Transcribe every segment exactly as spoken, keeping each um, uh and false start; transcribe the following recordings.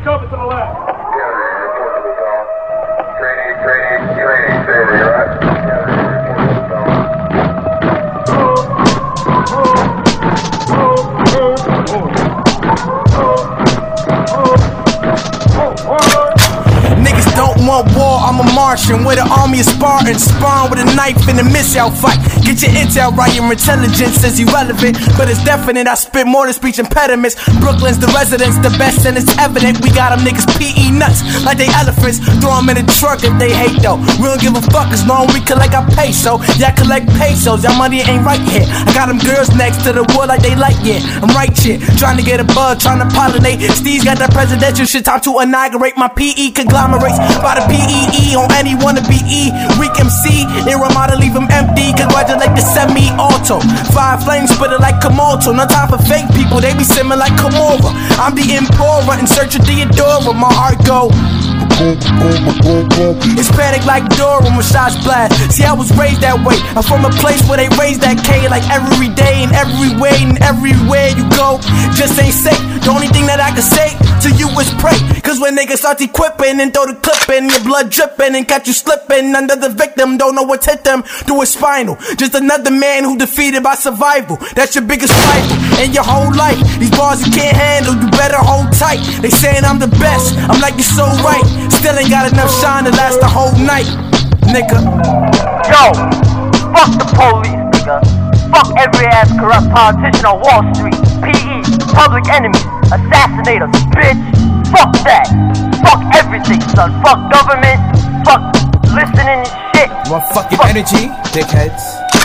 cover to the left. Training, training, training, training, right? Niggas don't want war, I'm a Martian with an army of Spartans. Spawn with a knife in a missile fight. Get your intel right, your intelligence is irrelevant, but it's definite. I spit more than speech impediments. Brooklyn's the residence, the best, and it's evident. We got them niggas P E nuts like they elephants. Throw them in the truck if they hate though. We don't give a fuck as long as we collect our peso. Y'all collect pesos, y'all money ain't right here. I got them girls next to the wood like they like it. I'm right shit, trying to get a bug, trying to pollinate. Steve's got that presidential shit, time to inaugurate my P E conglomerates. By the P E E on any wannabe E. Weak M C, in Ramada leave him empty. Congratulate the semi-auto. Five flames spit it like Komodo. No time for fake people, they be simming like Komora. I'm the Emperor in search of Theodora. My heart go it's panic like Dora when shots blast. See, I was raised that way. I'm from a place where they raise that K like every day and every way and everywhere you go. Just ain't safe. The only thing that I can say to you is pray. Cause when niggas start equipping and throw the clip in, your blood dripping and catch you slipping under the victim, don't know what's hit them through a spinal. Just another man who defeated by survival. That's your biggest rival in your whole life. These bars you can't handle, you better hold tight. They saying I'm the best, I'm like you're so right. Still ain't got enough shine to last the whole night, nigga. Yo, fuck the police, nigga. Fuck every ass corrupt politician on Wall Street. P E, public enemy, assassinators, bitch. Fuck that. Fuck everything, son. Fuck government. Fuck listening and shit. Want fucking Fuck. energy, dickheads.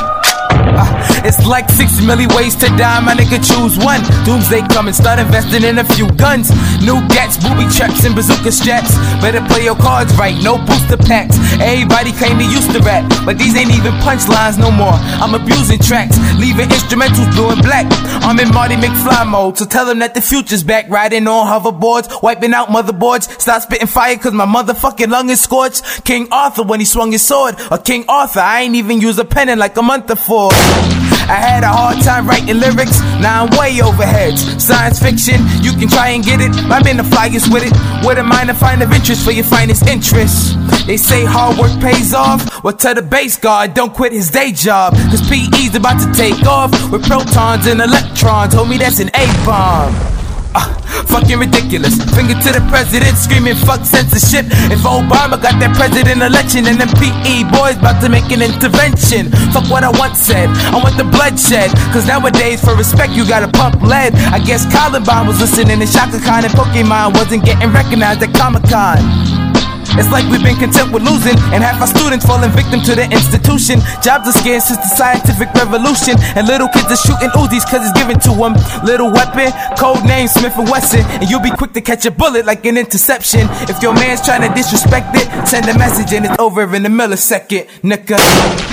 Uh, it's like six million ways to die, my nigga, choose one. Doomsday coming, start investing in a few guns. New gats, booby traps, and bazooka straps. Better play your cards right, no booster packs. Everybody claim they used to rap, but these ain't even punchlines no more. I'm abusing tracks, leaving instrumentals blue and black. I'm in Marty McFly mode, so tell them that the future's back. Riding on hoverboards, wiping out motherboards. Stop spitting fire cause my motherfucking lung is scorched. King Arthur when he swung his sword, or King Arthur, I ain't even use a pen in like a month before. I had a hard time writing lyrics, now I'm way over heads. Science fiction, you can try and get it, I'm in the flyers with it. With a minor find of interest for your finest interests. They say hard work pays off, well tell the base guard don't quit his day job. Cause P E's about to take off with protons and electrons. Homie, that's an A-bomb. Uh, fucking ridiculous. Finger to the president, screaming fuck censorship. If Obama got that president election, and them P E boys about to make an intervention. Fuck what I once said, I want the bloodshed. Cause nowadays for respect you gotta pump lead. I guess Columbine was listening to Shaka Khan, and Pokemon wasn't getting recognized at Comic-Con. It's like we've been content with losing, and half our students falling victim to the institution. Jobs are scarce since the scientific revolution, and little kids are shooting Uzis cause it's given to them. Little weapon, code name Smith and Wesson, and you'll be quick to catch a bullet like an interception. If your man's trying to disrespect it, send a message and it's over in a millisecond, nigga.